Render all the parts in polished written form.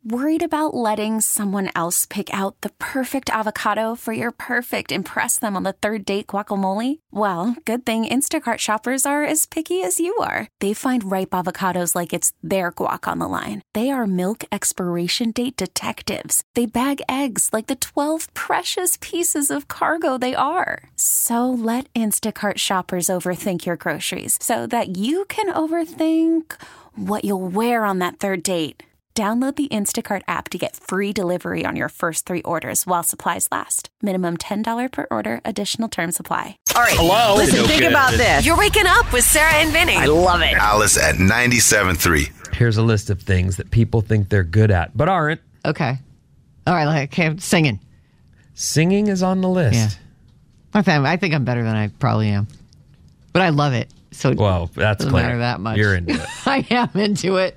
Worried about letting someone else pick out the perfect avocado for your perfect impress them on the third date guacamole? Well, good thing Instacart shoppers are as picky as you are. They find ripe avocados like it's their guac on the line. They are milk expiration date detectives. They bag eggs like the 12 precious pieces of cargo they are. So let Instacart shoppers overthink your groceries so that you can overthink what you'll wear on that third date. Download the Instacart app to get free delivery on your first 3 orders while supplies last. Minimum $10 per order. Additional terms apply. All right. Hello? Listen, think about this. You're waking up with Sarah and Vinny. I love it. Alice at 97.3. Here's a list of things that people think they're good at, but aren't. Okay. All right. Okay. Singing. Singing is on the list. Yeah. I think I'm better than I probably am. But I love it. So Well, that's doesn't clear. matter that much. You're into it. I am into it.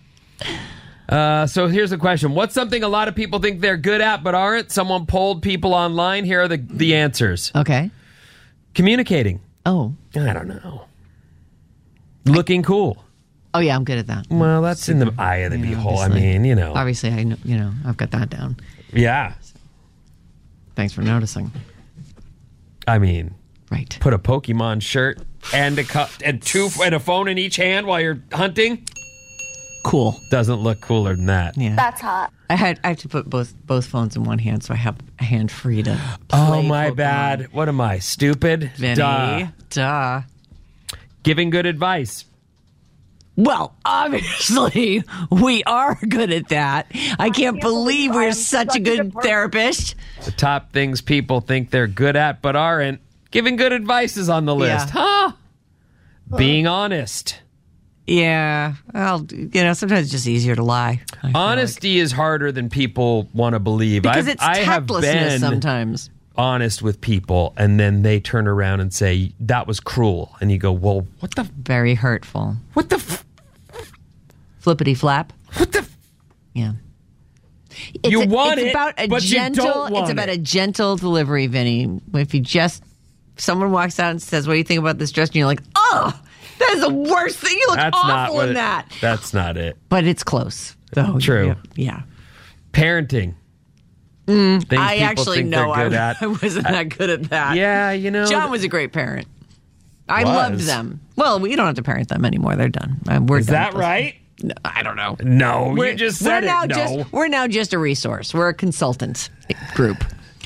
So here's the question. What's something a lot of people think they're good at but aren't? Someone polled people online. Here are the answers. Okay. Communicating. Oh. I don't know. Looking cool. Oh, yeah, I'm good at that. Well, that's in the eye of the beholder. I obviously. mean, you know. Obviously, I know, I've got that down. Yeah. Thanks for noticing. I mean, Right. put a Pokemon shirt and a phone in each hand while you're hunting. Cool. Doesn't look cooler than that. Yeah. That's hot. I have to put both phones in one hand, so I have a hand free to Oh, play my Pokemon. bad. What am I, stupid? Vinny. Duh. Giving good advice. Well, obviously, we are good at that. I can't believe we're such a good therapist. The top things people think they're good at but aren't. Giving good advice is on the list. Yeah. Huh? Being honest. Yeah. Well, sometimes it's just easier to lie. I feel Honesty is harder than people want to believe. like. Because it's I have tactlessness been sometimes. honest with people, and then they turn around and say, that was cruel. And you go, well, what the... Very hurtful. Flippity flap. Yeah. You want it's it, about a but you gentle, don't want It's about it. a gentle delivery, Vinny. If someone walks out and says, what do you think about this dress? And you're like, oh, that is the worst thing. You look That's not awful what in that. That's not it. But it's close. So, True. Yeah. Parenting. Things I people actually think know they're good I at. wasn't that good at that. Yeah, John was a great parent. I Was. loved them. Well, we don't have to parent them anymore. They're done. We're Is done that with this. right? No, I don't know. No, you just said it. No. We're now just a resource. We're a consultant group.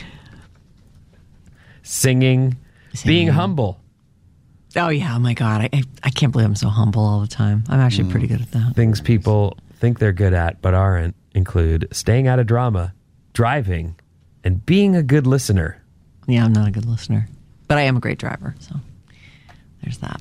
Singing. Being humble. Oh, yeah. Oh, my God. I can't believe I'm so humble all the time. I'm actually pretty good at that. Things people think they're good at but aren't include staying out of drama, driving, and being a good listener. Yeah, I'm not a good listener. But I am a great driver. So there's that.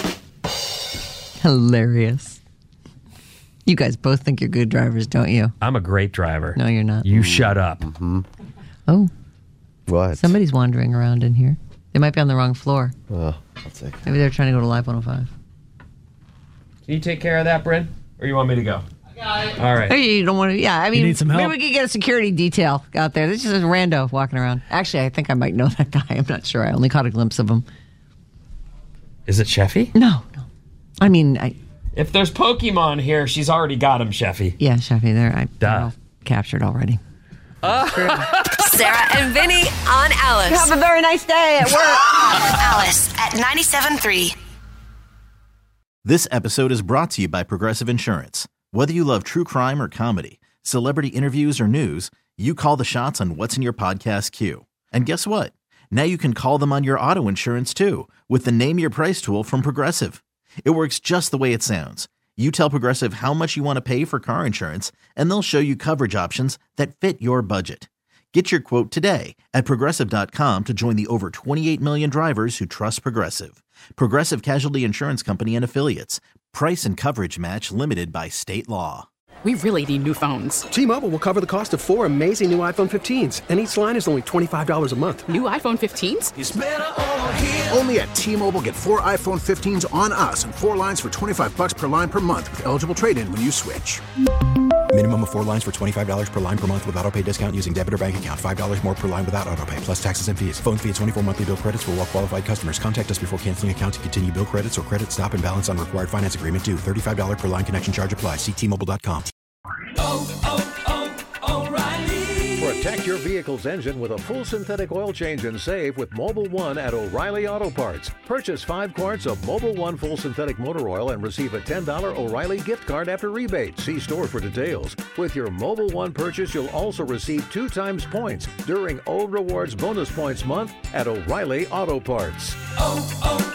Hilarious. You guys both think you're good drivers, don't you? I'm a great driver. No, you're not. You shut up. Oh, What? somebody's wandering around in here. They might be on the wrong floor. Oh, I'll take it. Maybe they're trying to go to Live 105. Can you take care of that, Bryn? Or you want me to go? All right. Hey, you don't want to. Yeah, I mean, need some help? maybe we could get a security detail out there. This is just a rando walking around. Actually, I think I might know that guy. I'm not sure. I only caught a glimpse of him. Is it Sheffy? No. I mean, If there's Pokemon here, she's already got him, Sheffy. yeah, Sheffy, they're Duh. all captured already. Sarah and Vinny on Alice. Have a very nice day at work. Alice at 97.3. This episode is brought to you by Progressive Insurance. Whether you love true crime or comedy, celebrity interviews or news, you call the shots on what's in your podcast queue. And guess what? Now you can call them on your auto insurance too with the Name Your Price tool from Progressive. It works just the way it sounds. You tell Progressive how much you want to pay for car insurance, and they'll show you coverage options that fit your budget. Get your quote today at Progressive.com to join the over 28 million drivers who trust Progressive. Progressive Casualty Insurance Company and Affiliates. Price and coverage match limited by state law. We really need new phones. T-Mobile will cover the cost of 4 amazing new iPhone 15s, and each line is only $25 a month. New iPhone 15s? Only at T-Mobile, get 4 iPhone 15s on us and 4 lines for $25 per line per month with eligible trade-in when you switch. Minimum of 4 lines for $25 per line per month with autopay discount using debit or bank account. $5 more per line without autopay, plus taxes and fees. Phone fee at 24 monthly bill credits for well-qualified customers. Contact us before canceling account to continue bill credits or credit stop and balance on required finance agreement due. $35 per line connection charge applies. See T-Mobile.com. Protect your vehicle's engine with a full synthetic oil change and save with Mobil 1 at O'Reilly Auto Parts. Purchase 5 quarts of Mobil 1 full synthetic motor oil and receive a $10 O'Reilly gift card after rebate. See store for details. With your Mobil 1 purchase, you'll also receive 2 times points during O Rewards Bonus Points Month at O'Reilly Auto Parts. Oh,